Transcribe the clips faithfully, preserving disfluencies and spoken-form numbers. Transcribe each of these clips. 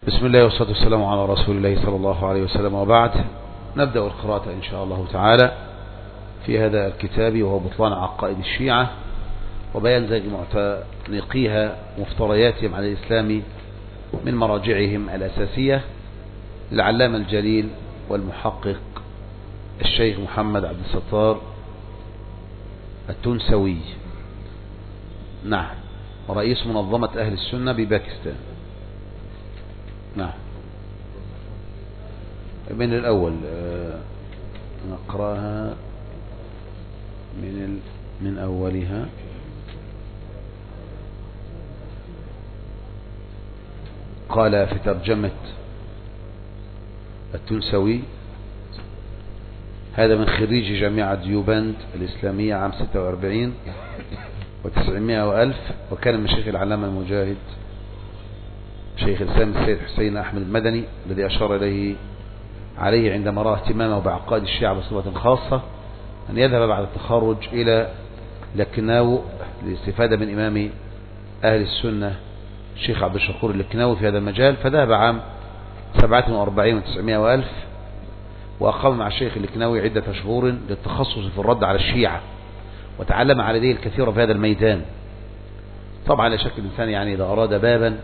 بسم الله والصلاة والسلام على رسول الله صلى الله عليه وسلم، وبعد. نبدأ القراءة إن شاء الله تعالى في هذا الكتاب، وهو بطلان عقائد الشيعة وبيان زيغ معتنقيها مفترياتهم على الإسلام من مراجعهم الأساسية للعلامة الجليل والمحقق الشيخ محمد عبد الستار التونسوي، نعم، ورئيس منظمة أهل السنة بباكستان. نعم، من الأول نقرأها من ال... من أولها. قال في ترجمة التونسوي: هذا من خريج جامعة ديوبند الإسلامية عام ستة وأربعين وتسعمائة وألف، وكان من شيخ العلامة المجاهد شيخ الإسلام السيد حسين أحمد المدني، الذي أشار إليه عليه عندما رأى اهتمامه بعقائد الشيعة بصفة خاصة أن يذهب بعد التخرج إلى لكناو للاستفادة من إمام أهل السنة الشيخ عبد الشكور اللكناوي في هذا المجال، فذهب عام سبعة وأربعين وتسعمائة وألف وأقام مع الشيخ اللكناوي عدة شهور للتخصص في الرد على الشيعة، وتعلم على يديه الكثير في هذا الميدان. طبعا لا شك الإنسان يعني إذا أراد بابا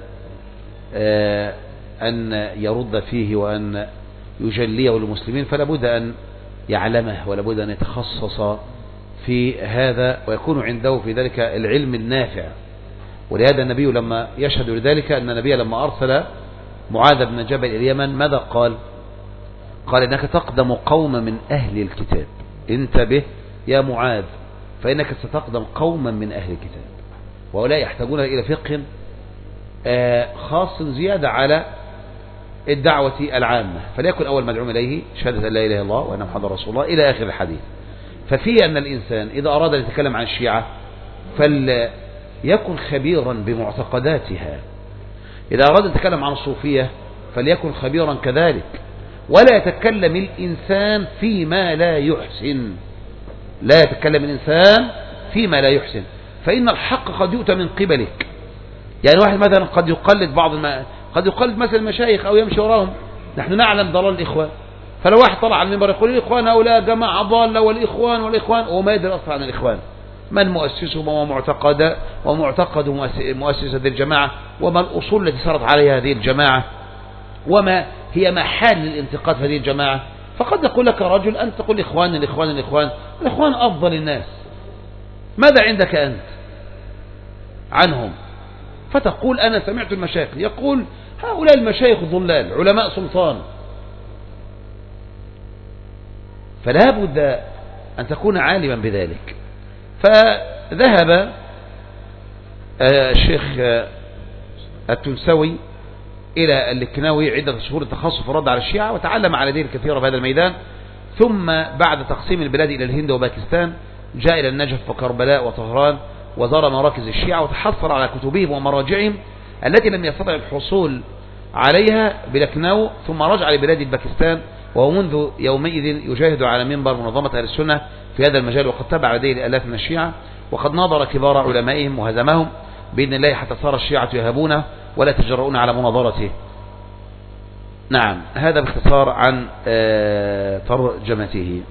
أن يرد فيه وأن يجليه للمسلمين فلا بد أن يعلمه، ولا بد أن يتخصص في هذا ويكون عنده في ذلك العلم النافع. ولهذا النبي لما يشهد لذلك أن النبي لما أرسل معاذ بن جبل إلى اليمن ماذا قال؟ قال: إنك تقدم قوما من أهل الكتاب، انتبه يا معاذ، فإنك ستقدم قوما من أهل الكتاب، وهؤلاء يحتاجون إلى فقه خاص زيادة على الدعوة العامة، فليكن أول مدعوم إليه شهادة أن لا إله إلا الله وأن محمد رسول الله إلى آخر الحديث. ففي أن الإنسان إذا أراد أن يتكلم عن الشيعة فليكن خبيرا بمعتقداتها، إذا أراد أن يتكلم عن الصوفية فليكن خبيرا كذلك، ولا يتكلم الإنسان فيما لا يحسن، لا يتكلم الإنسان فيما لا يحسن، فإن الحق قد يؤتى من قبلك. يعني واحد مثلا قد يقلد بعض الم... قد يقلد مثلا المشايخ أو يمشي وراهم. نحن نعلم ضلال الإخوان، فلو واحد طلع على المنبر يقول الإخوان هؤلاء جماعة ضالة والإخوان والإخوان، وما يدري أصلا عن الإخوان، من مؤسسهم ومعتقد ومعتقد مؤسس هذه الجماعة، وما الأصول التي سارت عليها هذه الجماعة، وما هي محال للانتقاد في هذه الجماعة. فقد يقول لك رجل أنت تقول الإخوان الإخوان الإخوان الإخوان أفضل الناس، ماذا عندك أنت عنهم؟ فتقول أنا سمعت المشايخ يقول هؤلاء المشايخ ضلال علماء سلطان. فلا بد أن تكون عالما بذلك. فذهب الشيخ التونسوي إلى اللكناوي عدة شهور التخصص في الرد على الشيعة، وتعلم على يديه الكثير في هذا الميدان. ثم بعد تقسيم البلاد إلى الهند وباكستان جاء إلى النجف وكربلاء وطهران، وزار مراكز الشيعة وتحصل على كتبهم ومراجعهم التي لم يستطع الحصول عليها بلكناو، ثم رجع لبلاد باكستان، وهو منذ يومئذ يجاهد على منبر منظمة أهل السنة في هذا المجال، وقد تبع لديه الآلاف من الشيعة، وقد ناظر كبار علمائهم وهزمهم بإذن الله حتى صار الشيعة يهابونه ولا تجرؤون على مناظرته. نعم، هذا باختصار عن ترجمته.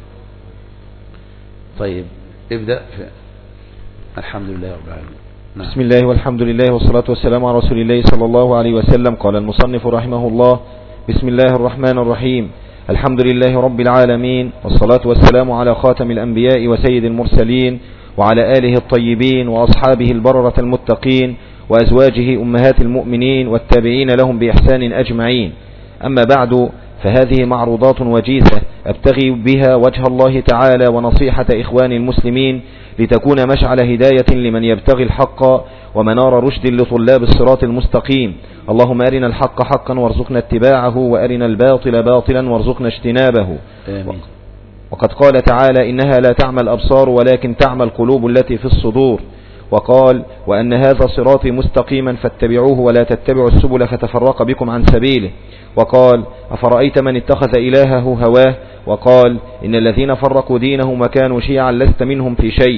طيب ابدأ في الحمد لله رب العالمين. نعم. بسم الله والحمد لله والصلاة والسلام على رسول الله صلى الله عليه وسلم. قال المصنف رحمه الله: بسم الله الرحمن الرحيم، الحمد لله رب العالمين، والصلاة والسلام على خاتم الأنبياء وسيد المرسلين، وعلى آله الطيبين وأصحابه البررة المتقين، وأزواجه أمهات المؤمنين، والتابعين لهم بإحسان أجمعين. أما بعد، فهذه معروضات وجيزة أبتغي بها وجه الله تعالى ونصيحة إخوان المسلمين، لتكون مشعل هداية لمن يبتغي الحق ومنار رشد لطلاب الصراط المستقيم. اللهم أرنا الحق حقا وارزقنا اتباعه، وأرنا الباطل باطلا وارزقنا اجتنابه. آمين. وقد قال تعالى: إنها لا تعمى الأبصار ولكن تعمى القلوب التي في الصدور. وقال: وأن هذا صراطي مستقيما فاتبعوه ولا تتبعوا السبل فتفرق بكم عن سبيله. وقال: أفرأيت من اتخذ إلهه هواه. وقال: إن الذين فرقوا دينهم وكانوا شيعا لست منهم في شيء.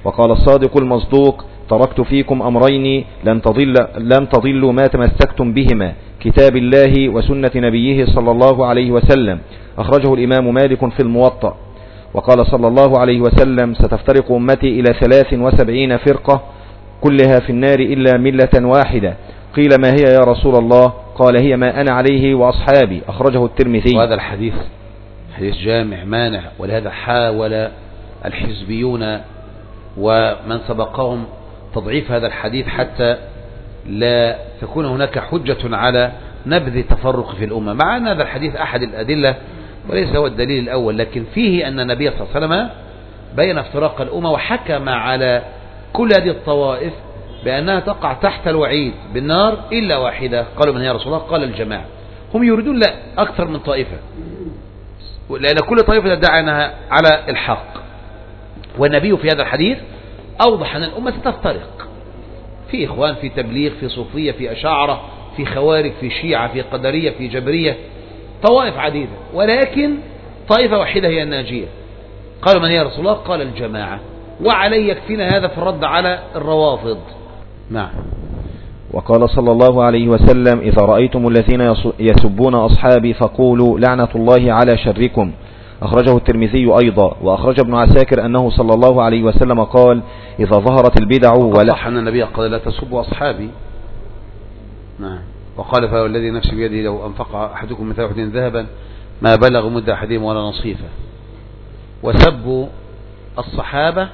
وقال الصادق المصدوق: تركت فيكم أمرين لن تضل لن تضلوا ما تمسكتم بهما، كتاب الله وسنة نبيه صلى الله عليه وسلم. أخرجه الإمام مالك في الموطأ. وقال صلى الله عليه وسلم: ستفترق أمتي إلى ثلاث وسبعين فرقة كلها في النار إلا ملة واحدة. قيل: ما هي يا رسول الله؟ قال: هي ما أنا عليه وأصحابي. أخرجه الترمذي. وهذا الحديث حديث جامع مانع، ولهذا حاول الحزبيون ومن سبقهم تضعيف هذا الحديث حتى لا تكون هناك حجة على نبذ التفرق في الأمة، مع أن هذا الحديث أحد الأدلة وليس هو الدليل الأول، لكن فيه أن النبي صلى الله عليه وسلم بين افتراق الأمة وحكم على كل هذه الطوائف بأنها تقع تحت الوعيد بالنار إلا واحدة. قالوا: من هي يا رسول الله؟ قال: الجماعة. هم يريدون لا أكثر من طائفة، لأن كل طائفة تدعي أنها على الحق، والنبي في هذا الحديث أوضح أن الأمة ستفترق، في إخوان، في تبليغ، في صوفية، في أشاعرة، في خوارج، في شيعة، في قدرية، في جبرية، طوائف عديدة، ولكن طائفة واحدة هي الناجية. قالوا: من هي يا رسول الله؟ قال: الجماعة. وعلي يكفينا هذا في الرد على الروافض. نعم. وقال صلى الله عليه وسلم: إذا رأيتم الذين يسبون أصحابي فقولوا لعنة الله على شركم. أخرجه الترمذي أيضا. وأخرج ابن عساكر أنه صلى الله عليه وسلم قال: إذا ظهرت البدع ولا صح أن النبي قال: لا تسبوا أصحابي. نعم. وقال: فالذي نفسي بيده لو أنفق أحدكم مثل أحد ذهبا ما بلغ مد أحدهم ولا نصيفه. وسبوا الصحابة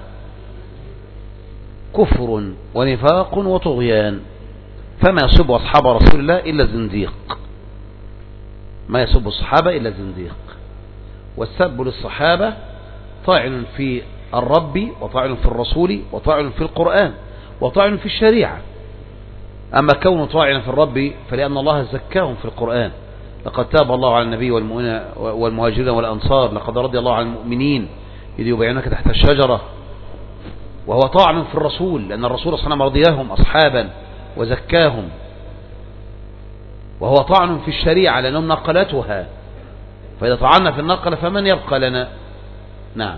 كفر ونفاق وطغيان، فما يسب أصحاب رسول الله إلا زنديق، ما يسب الصحابة إلا زنديق. والسب للصحابة طاعن في الرب وطاعن في الرسول وطاعن في القرآن وطاعن في الشريعة. أما كونه طاعن في الرب فلأن الله زكاهم في القرآن: لقد تاب الله على النبي والمهاجرين والأنصار، لقد رضي الله عن المؤمنين إذ يبايعونك تحت الشجرة. وهو طاعن في الرسول لأن الرسول صلى الله عليه وسلم رضيهم أصحابا وزكاهم. وهو طعن في الشريعة لأنهم نقلتها، فإذا طعنا في النقل فمن يبقى لنا؟ نعم.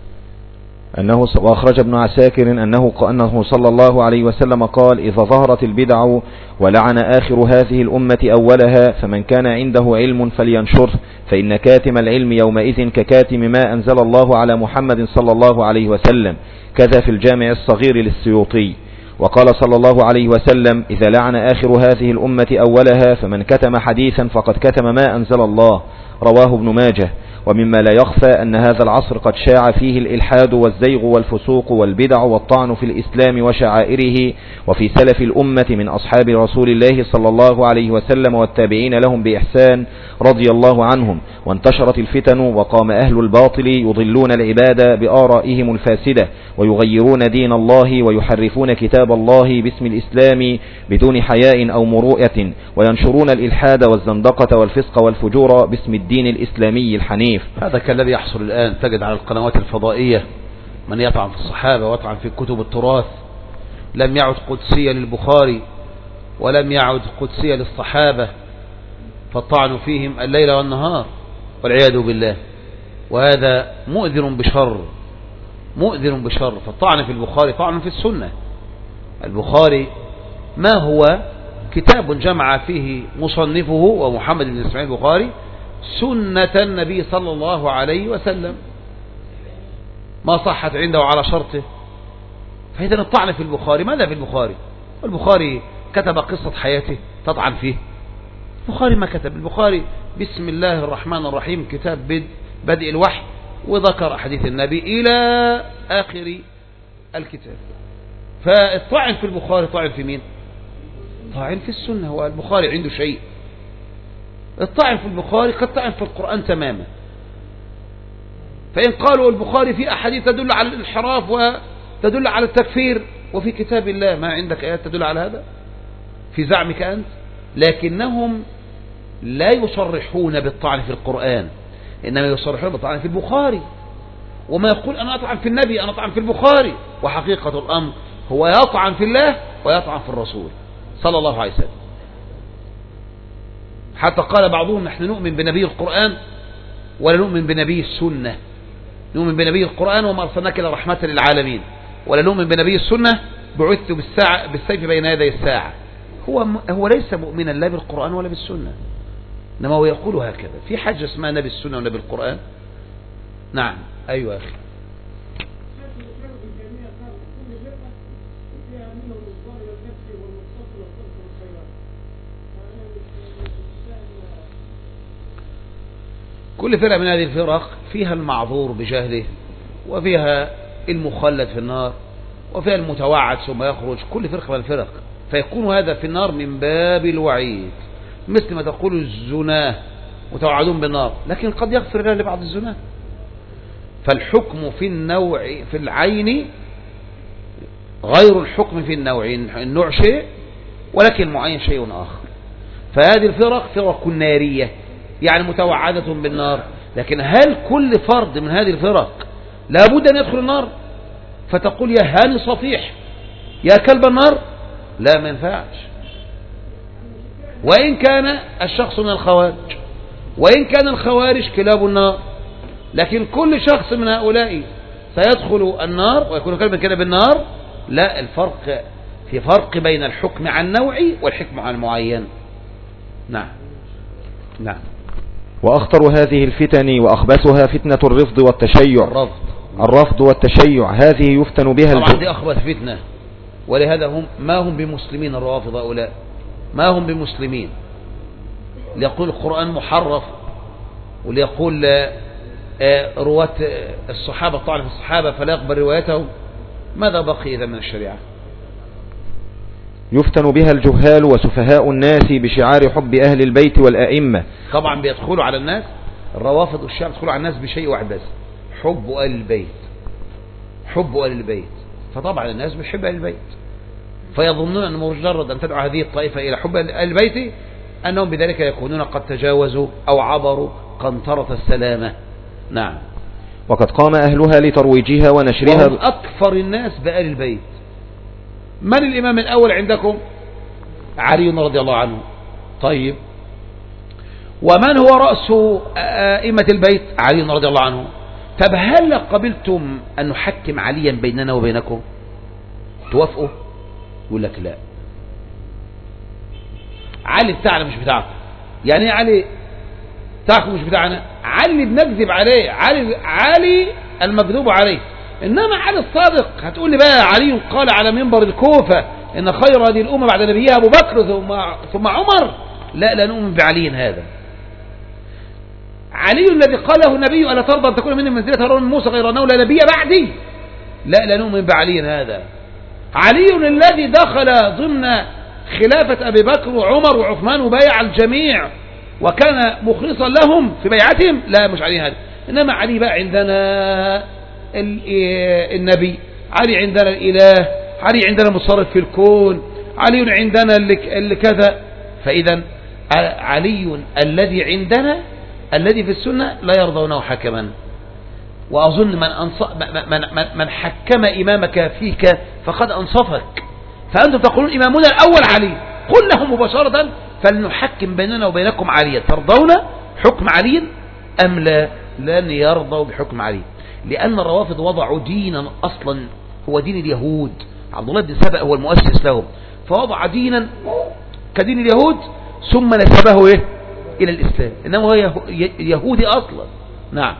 أنه وأخرج ابن عساكر أنه أنه صلى الله عليه وسلم قال: إذا ظهرت البدع ولعن آخر هذه الأمة أولها فمن كان عنده علم فلينشره، فإن كاتم العلم يومئذ ككاتم ما أنزل الله على محمد صلى الله عليه وسلم. كذا في الجامع الصغير للسيوطي. وقال صلى الله عليه وسلم: إذا لعن آخر هذه الأمة أولها فمن كتم حديثا فقد كتم ما أنزل الله. رواه ابن ماجه. ومما لا يخفى أن هذا العصر قد شاع فيه الإلحاد والزيغ والفسوق والبدع والطعن في الإسلام وشعائره، وفي سلف الأمة من أصحاب رسول الله صلى الله عليه وسلم والتابعين لهم بإحسان رضي الله عنهم. وانتشرت الفتن وقام أهل الباطل يضلون العباد بآرائهم الفاسدة ويغيرون دين الله ويحرفون كتاب الله باسم الإسلام بدون حياء أو مروءة، وينشرون الإلحاد والزندقة والفسق والفجور باسم الدين الإسلامي الحنيف. هذا كالذي يحصل الآن، تجد على القنوات الفضائية من يطعن في الصحابة ويطعن في كتب التراث. لم يعد قدسية للبخاري ولم يعد قدسية للصحابة، فالطعن فيهم الليل والنهار والعياذ بالله، وهذا مؤذر بشر مؤذر بشر. فالطعن في البخاري طعن في السنة. البخاري ما هو كتاب جمع فيه مصنفه ومحمد بن إسماعيل البخاري سنة النبي صلى الله عليه وسلم ما صحت عنده على شرطه. فإذا الطعن في البخاري، ماذا في البخاري؟ البخاري كتب قصة حياته تطعن فيه؟ البخاري ما كتب. البخاري بسم الله الرحمن الرحيم كتاب بدء الوحي، وذكر أحاديث النبي إلى آخر الكتاب. فالطعن في البخاري طعن في مين؟ طعن في السنة. هو البخاري عنده شيء؟ الطعن في البخاري قد طعن في القرآن تماما. فإن قالوا البخاري في أحاديث تدل على الانحراف وتدل على التكفير، وفي كتاب الله ما عندك آيات تدل على هذا في زعمك أنت؟ لكنهم لا يصرحون بالطعن في القرآن، إنما يصرحون بالطعن في البخاري. وما يقول أنا أطعن في النبي أنا أطعن في البخاري، وحقيقة الأمر هو يطعن في الله ويطعن في الرسول صلى الله عليه وسلم. حتى قال بعضهم نحن نؤمن بنبي القرآن ولا نؤمن بنبي السنة. نؤمن بنبي القرآن وما أرسلناك إلا رحمة للعالمين، ولا نؤمن بنبي السنة بعثت بالساعة بالسيف بين يدي الساعة. هو هو ليس مؤمنا لا بالقرآن ولا بالسنة، إنما هو يقول هكذا. في حاجة اسمها نبي السنة ونبي القرآن؟ نعم. أيوة أخي. كل فرقة من هذه الفرق فيها المعذور بجهله، وفيها المخلد في النار، وفيها المتوعد ثم يخرج. كل فرقة من الفرق، فيكون هذا في النار من باب الوعيد، مثل ما تقول الزناه متوعدون بالنار، لكن قد يغفر الله لبعض الزناه. فالحكم في النوع في العين غير الحكم في النوع. النوع شيء ولكن المعين شيء آخر. فهذه الفرق فرق نارية، يعني متوعدة بالنار. لكن هل كل فرد من هذه الفرق لابد أن يدخل النار فتقول يا هاني صفيح يا كلب النار؟ لا، ما ينفعش. وإن كان الشخص من الخوارج، وإن كان الخوارج كلاب النار، لكن كل شخص من هؤلاء سيدخل النار ويكون كلبا كلاب النار. لا، الفرق في فرق بين الحكم عن نوعي والحكم عن معين. نعم نعم. وأخطر هذه الفتن وأخبثها فتنة الرفض والتشيع. الرفض الرفض والتشيع هذه يفتن بها طبعا دي أخبث فتنة، ولهذا هم ما هم بمسلمين. الروافض هؤلاء ما هم بمسلمين. ليقول القرآن محرف، وليقول رواة الصحابة طعن في الصحابة فلا يقبل روايتهم. ماذا بقي إذا من الشريعة؟ يفتن بها الجهال وسفهاء الناس بشعار حب أهل البيت والأئمة. طبعا بيدخلوا على الناس، الروافض والشيعة بيدخلوا على الناس بشيء واحد بس، حب أهل البيت. حب أهل البيت. فطبعا الناس بتحب أهل البيت، فيظنون أن مجرد أن تدعو هذه الطائفة إلى حب أهل البيت أنهم بذلك يكونون قد تجاوزوا أو عبروا قنطرة السلامة. نعم. وقد قام أهلها لترويجها ونشرها. وهم أكثر الناس بآل البيت. من الإمام الأول عندكم؟ علي رضي الله عنه. طيب، ومن هو رأس أئمة البيت؟ علي رضي الله عنه. طب هل قبلتم أن نحكم عليا بيننا وبينكم؟ توافقوا؟ يقول لك لا، علي بتاعنا مش بتاعكم. يعني ايه علي بتاعكم مش بتاعنا؟ علي بنكذب عليه، علي علي المكذوب عليه. انما علي الصادق هتقول لي بقى علي قال على منبر الكوفة ان خير هذه الامه بعد نبيها ابو بكر ثم ثم عمر. لا، لا نؤمن بعلي هذا. علي الذي قاله النبي ألا ترضى أن تكون من منزلة هارون من موسى غير أنه لا نبي بعدي. لا، لا نؤمن بعلي هذا. علي الذي دخل ضمن خلافة أبي بكر وعمر وعثمان وبايع الجميع وكان مخلصا لهم في بيعتهم. لا، مش علي هذا. إنما علي بقى عندنا النبي، علي عندنا الإله، علي عندنا متصرف في الكون، علي عندنا اللي كذا. فإذا علي الذي عندنا الذي في السنة لا يرضونه حكما. وأظن من, أنص... من, من, من حكم إمامك فيك فقد أنصفك. فأنتم تقولون إمامنا الأول علي، قل لهم مباشرة فلنحكم بيننا وبينكم عليا، ترضون حكم علي أم لا؟ لن يرضوا بحكم علي، لأن الروافض وضعوا دينا أصلا هو دين اليهود. عبد الله بن سبأ هو المؤسس لهم، فوضع دينا كدين اليهود ثم نسبه إيه؟ إلى الإسلام، إنما هو يهودي أصلا. نعم.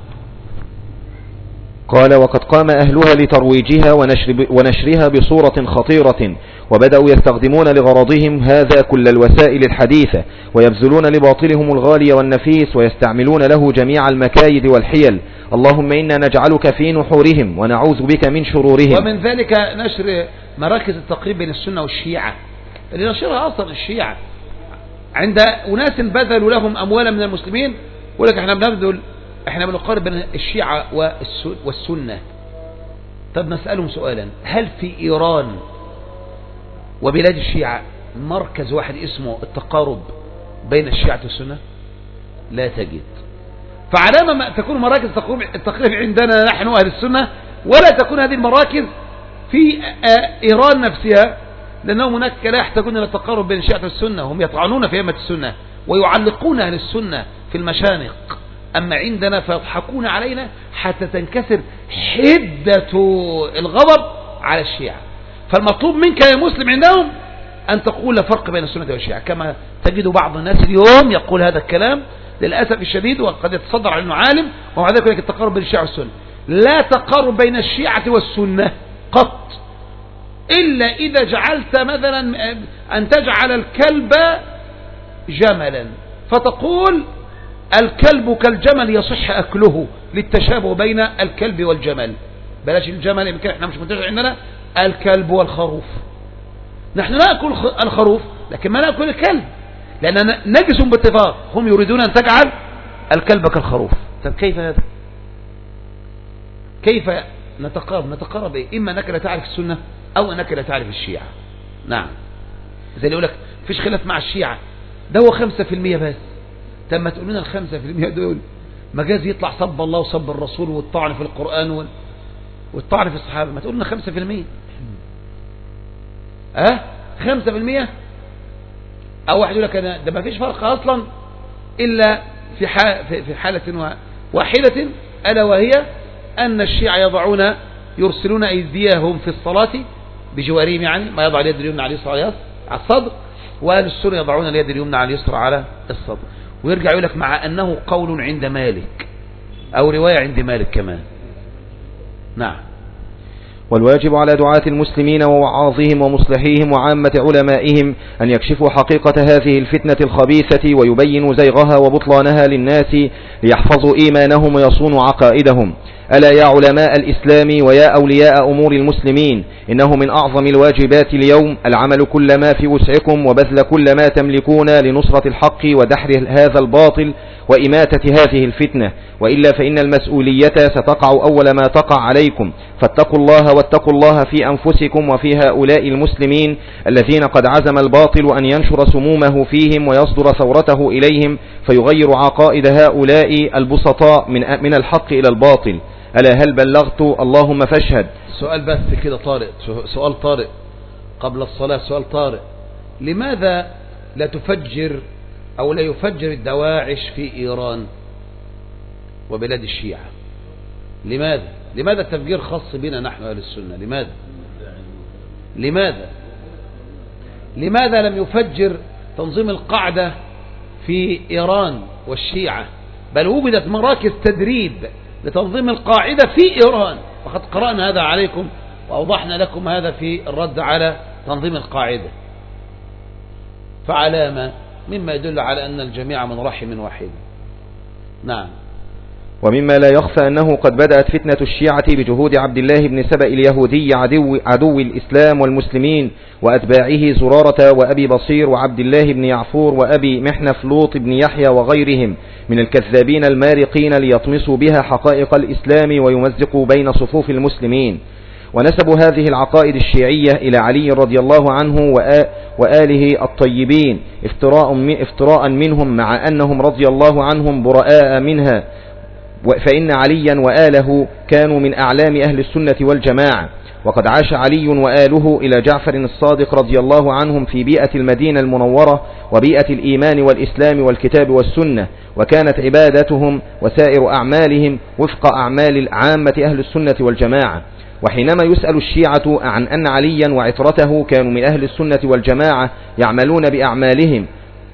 قال وقد قام أهلها لترويجها ونشر ونشرها بصورة خطيرة، وبدأوا يستخدمون لغرضهم هذا كل الوسائل الحديثة، ويبذلون لباطلهم الغالي والنفيس، ويستعملون له جميع المكايد والحيل. اللهم إنا نجعلك في نحورهم ونعوذ بك من شرورهم. ومن ذلك نشر مراكز التقريب بين السنة والشيعة، اللي نشرها أصلا الشيعة عند أناس بذلوا لهم أموالا من المسلمين. يقول لك احنا بنبذل، احنا بنقارب بين الشيعة والسنة. طب نسألهم سؤالا، هل في إيران وبلاد الشيعة مركز واحد اسمه التقارب بين الشيعة والسنة؟ لا تجد. فعلامة ما تكون مراكز التقريب عندنا نحن أهل السنة، ولا تكون هذه المراكز في إيران نفسها، لأنهم هناك لا يحتاجون إلى التقارب بين الشيعة والسنة، هم يطعنون في أئمة السنة ويعلقون أهل السنة في المشانق. أما عندنا فيضحكون علينا حتى تنكسر حدة الغضب على الشيعة. فالمطلوب منك يا مسلم عندهم أن تقول لا فرق بين السنة والشيعة، كما تجد بعض الناس اليوم يقول هذا الكلام للأسف الشديد، وقد يتصدر على أنه عالم ومع ذلك يقول لك التقارب بين الشيعة والسنة. لا تقارب بين الشيعة والسنة قط، إلا إذا جعلت مثلا أن تجعل الكلب جملا فتقول الكلب كالجمل يصح أكله للتشابه بين الكلب والجمل. بلاش الجمل يمكن احنا مش منتشر عندنا الكلب والخروف. نحن نأكل الخروف لكن ما نأكل الكلب لأننا نجس باتفاق. هم يريدون أن تجعل الكلب كالخروف. طب كيف هذا؟ كيف نتقارب؟ نتقارب إيه؟ إما أنك لا تعرف السنة أو أنك لا تعرف الشيعة. نعم، زي اللي يقول لك فيش خلاف مع الشيعة، ده هو خمسة في المية بس. طب ما تقول لنا الخمسة في المية دول مجاز يطلع صب الله وصب الرسول والطعن في القرآن والطعن في الصحابة، ما تقول لنا خمسة في المية. أه خمسة في المية. أو واحد يقول لك أنا ده ما فيش فرق أصلا إلا في في حالة واحدة، ألا وهي أن الشيعة يضعون يرسلون أيديهم في الصلاة بجوارهم، يعني ما يضع اليد اليمنى على اليسرى على الصدر، وأهل السنة يضعون اليد اليمنى على اليسرى على الصدر. ويرجع يقول لك مع أنه قول عند مالك أو رواية عند مالك كمان. نعم. والواجب على دعاة المسلمين ووعاظهم ومصلحيهم وعامة علمائهم أن يكشفوا حقيقة هذه الفتنة الخبيثة ويبينوا زيغها وبطلانها للناس ليحفظوا إيمانهم ويصونوا عقائدهم. ألا يا علماء الإسلام ويا أولياء أمور المسلمين، إنه من أعظم الواجبات اليوم العمل كل ما في وسعكم وبذل كل ما تملكون لنصرة الحق ودحر هذا الباطل وإماتة هذه الفتنة، وإلا فإن المسؤولية ستقع أول ما تقع عليكم. فاتقوا الله واتقوا الله في أنفسكم وفي هؤلاء المسلمين الذين قد عزم الباطل أن ينشر سمومه فيهم ويصدر ثورته إليهم فيغير عقائد هؤلاء البسطاء من من الحق إلى الباطل. ألا هل بلغت؟ اللهم فاشهد. سؤال بس كده طارئ، سؤال طارئ قبل الصلاة، سؤال طارئ. لماذا لا تفجر أو لا يفجر الدواعش في إيران وبلاد الشيعة؟ لماذا؟ لماذا التفجير خاص بنا نحن أهل السنة؟ لماذا؟ لماذا؟ لماذا لم يفجر تنظيم القاعدة في إيران والشيعة، بل وجدت مراكز تدريب لتنظيم القاعدة في إيران، وقد قرأنا هذا عليكم وأوضحنا لكم هذا في الرد على تنظيم القاعدة. فعلامة مما يدل على أن الجميع من رحم واحد. نعم. ومما لا يخفى أنه قد بدأت فتنة الشيعة بجهود عبد الله بن سبأ اليهودي عدو, عدو الإسلام والمسلمين وأتباعه زرارة وأبي بصير وعبد الله بن يعفور وأبي محنف لوط بن يحيى وغيرهم من الكذابين المارقين ليطمسوا بها حقائق الإسلام ويمزقوا بين صفوف المسلمين. ونسبوا هذه العقائد الشيعية إلى علي رضي الله عنه وآله الطيبين افتراء, افتراء منهم، مع أنهم رضي الله عنهم براء منها، فإن عليا وآله كانوا من أعلام أهل السنة والجماعة. وقد عاش علي وآله إلى جعفر الصادق رضي الله عنهم في بيئة المدينة المنورة وبيئة الإيمان والإسلام والكتاب والسنة، وكانت عبادتهم وسائر أعمالهم وفق أعمال عامة أهل السنة والجماعة. وحينما يسأل الشيعة عن أن عليا وعترته كانوا من أهل السنة والجماعة يعملون بأعمالهم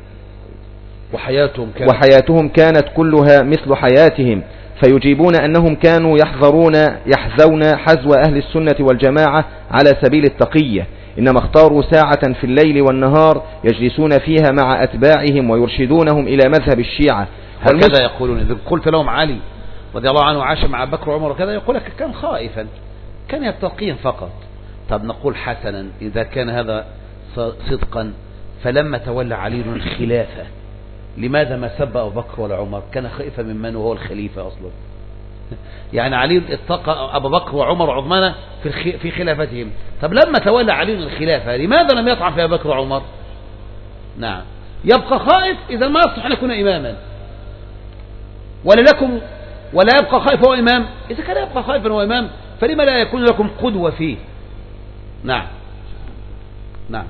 وحياتهم كانت, وحياتهم كانت كلها مثل حياتهم، فيجيبون أنهم كانوا يحذرون يحذون حزو أهل السنة والجماعة على سبيل التقية، إنما اختاروا ساعة في الليل والنهار يجلسون فيها مع أتباعهم ويرشدونهم إلى مذهب الشيعة. هكذا يقولون. إذا قلت لهم علي رضي الله عنه عاش مع بكر وعمر وكذا، يقول لك كان خائفا، كان يتقيا فقط. طب نقول حسنا، إذا كان هذا صدقا، فلما تولى علي الخلافة لماذا ما سب أبو بكر ولا عمر؟ كان خائفا من من وهو الخليفة أصلا. يعني علي اتقى أبو بكر وعمر وعثمان في في خلافتهم. طب لما تولى علي الخلافة لماذا لم يطعن في أبو بكر وعمر؟ نعم، يبقى خائف. إذا ما يصح أن يكون إماما، ولا لكم ولا يبقى خائف هو إمام. إذا كان يبقى خائفا هو إمام، فلما لا يكون لكم قدوة فيه؟ نعم. نعم.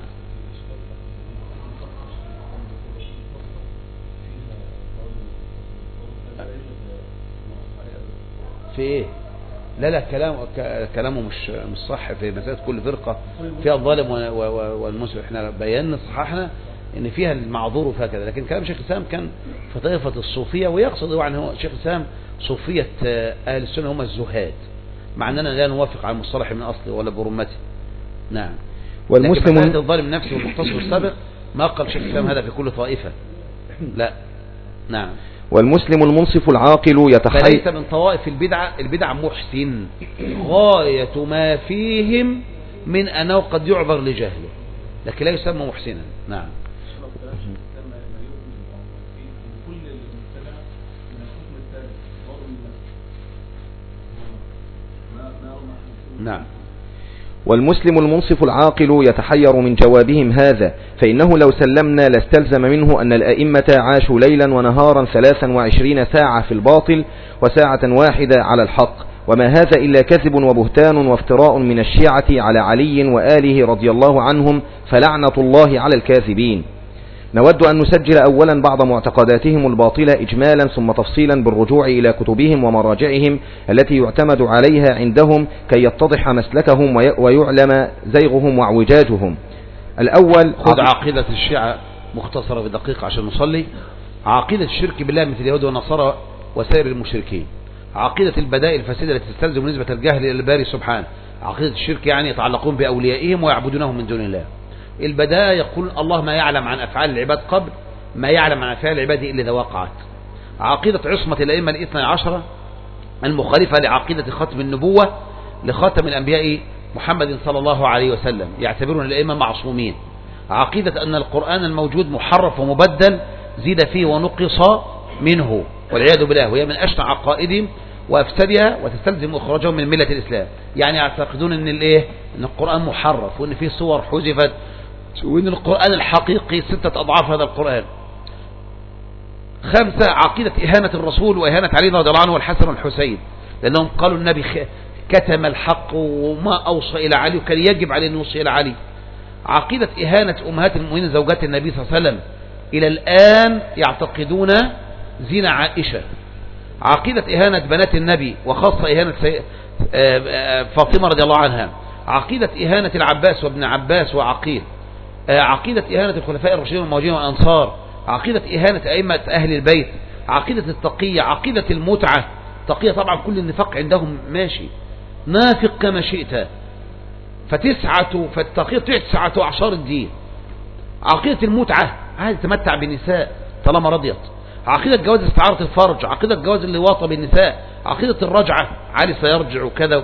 في ايه؟ لا لا كلام كلامه مش مش صح في مسألة كل فرقة فيها الظالم والمسلم. احنا بينا صححنا ان فيها المعذور وفيها كذا، لكن كلام شيخ الإسلام كان في طائفة الصوفية، ويقصد طبعا هو شيخ الإسلام صوفية أهل السنة هم الزهاد، مع أننا لا نوافق على المصطلح من أصله ولا برمته. نعم. والمسلم لكن الظالم نفسه والمقتصر السابق ما قال شيخ الإسلام هذا في كل طائفة، لا. نعم. والمسلم المنصف العاقل يتحير، فليس من طوائف البدعة البدع محسن غاية ما فيهم من أنه قد يعذر لجهله، لكن لا يسمى محسنا. نعم. نعم. والمسلم المنصف العاقل يتحير من جوابهم هذا، فإنه لو سلمنا لاستلزم منه أن الأئمة عاشوا ليلا ونهارا ثلاثا وعشرين ساعة في الباطل وساعة واحدة على الحق، وما هذا إلا كذب وبهتان وافتراء من الشيعة على علي وآله رضي الله عنهم، فلعنة الله على الكاذبين. نود أن نسجل أولا بعض معتقداتهم الباطلة إجمالا ثم تفصيلا بالرجوع إلى كتبهم ومراجعهم التي يعتمد عليها عندهم كي يتضح مسلكهم ويعلم زيغهم واعوجاجهم. الأول خذ عقيدة الشيعة مختصرة بدقيقة عشان نصلي. عقيدة الشرك بالله مثل اليهود والنصارى وسائر المشركين. عقيدة البدائل الفاسدة التي تستلزم نسبة الجهل إلى الباري سبحانه. عقيدة الشرك يعني يتعلقون بأوليائهم ويعبدونهم من دون الله. البداء يقول الله ما يعلم عن أفعال العباد قبل ما يعلم عن أفعال العباد إلا إذا وقعت. عقيدة عصمة الأئمة الاثنى عشرة المخالفة لعقيدة ختم النبوة لخاتم الأنبياء محمد صلى الله عليه وسلم، يعتبرون الأئمة معصومين. عقيدة أن القرآن الموجود محرف ومبدل زيد فيه ونقص منه والعياذ بالله، وهي من أشنع عقائدهم وأفسدها وتستلزم إخراجهم من ملة الإسلام. يعني يعتقدون أن الإيه أن القرآن محرف وأن فيه صور حذفت وأن القرآن الحقيقي ستة أضعاف هذا القرآن. خمسة عقيدة إهانة الرسول وإهانة علي رضي الله عنه والحسن والحسين، لأنهم قالوا النبي كتم الحق وما أوصى إلى علي وكان يجب عليه أن يوصي إلى علي. عقيدة إهانة أمهات المؤمنين زوجات النبي صلى الله عليه وسلم، إلى الآن يعتقدون زنا عائشة. عقيدة إهانة بنات النبي وخاصة إهانة فاطمة رضي الله عنها. عقيدة إهانة العباس وابن عباس وعقيل. عقيدة إهانة الخلفاء الراشدين والمهاجرين والأنصار. عقيدة إهانة أئمة أهل البيت. عقيدة التقية. عقيدة المتعة. تقية طبعا كل النفاق عندهم ماشي، نافق كما شئت، فتسعة فالتقية تسعة أعشار الدين. عقيدة المتعة عايز تمتع بالنساء طالما رضيت. عقيدة جواز استعارة الفرج. عقيدة جواز اللواطة بالنساء. عقيدة الرجعة علي سيرجع وكذا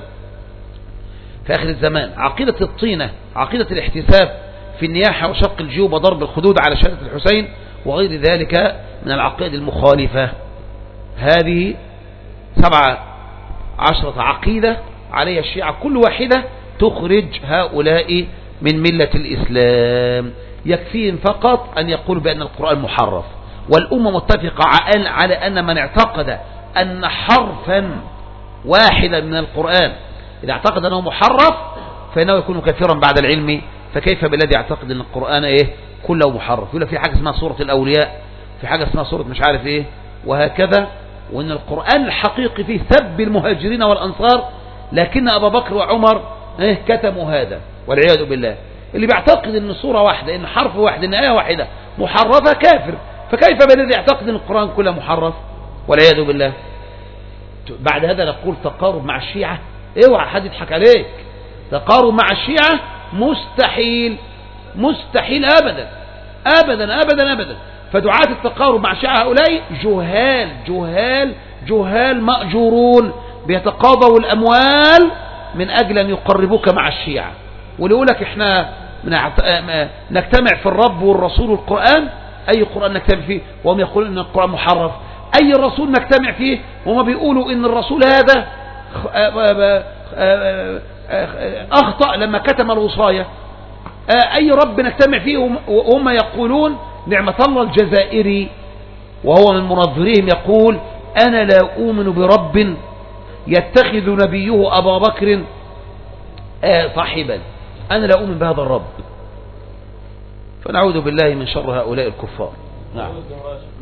في آخر الزمان. عقيدة الطينة. عقيدة الاحتساب في النياحة وشق الجيوب وضرب الخدود على شهادة الحسين وغير ذلك من العقائد المخالفة. هذه سبعة عشرة عقيدة عليها الشيعة، كل واحدة تخرج هؤلاء من ملة الإسلام. يكفيهم فقط أن يقولوا بأن القرآن محرف، والأمة متفقة على أن من اعتقد أن حرفا واحدا من القرآن إذا اعتقد أنه محرف فإنه يكون كافرا بعد العلم، فكيف بالذي يعتقد أن القرآن إيه كله محرف؟ يقول في حاجة اسمها سورة الأولياء، في حاجة اسمها سورة مش عارف إيه وهكذا، وأن القرآن الحقيقي فيه سب المهاجرين والأنصار، لكن أبا بكر وعمر إيه كتموا هذا والعياذ بالله. اللي بيعتقد أن سورة واحدة إن حرف واحد إن آية واحدة محرفة كافر، فكيف بالذي يعتقد أن القرآن كله محرف والعياذ بالله. بعد هذا نقول تقارب مع الشيعة، اوعى حد يضحك عليك، تقارب مع الشيعة مستحيل مستحيل أبدا أبدا أبدا أبدا. فدعاة التقارب مع الشيعة هؤلاء جهال جهال جهال مأجورون بيتقاضوا الأموال من أجل أن يقربوك مع الشيعة، وليقولك احنا نجتمع في الرب والرسول والقرآن. أي قرآن نجتمع فيه وهم يقولون أن القرآن محرف؟ أي رسول نجتمع فيه وهم بيقولوا أن الرسول هذا أخطأ لما كتم الوصاية؟ أي رب نجتمع فيه وهم يقولون؟ نعمة الله الجزائري وهو من منظريهم يقول أنا لا أؤمن برب يتخذ نبيه أبا بكر صاحبا، أنا لا أؤمن بهذا الرب. فنعوذ بالله من شر هؤلاء الكفار. نعم.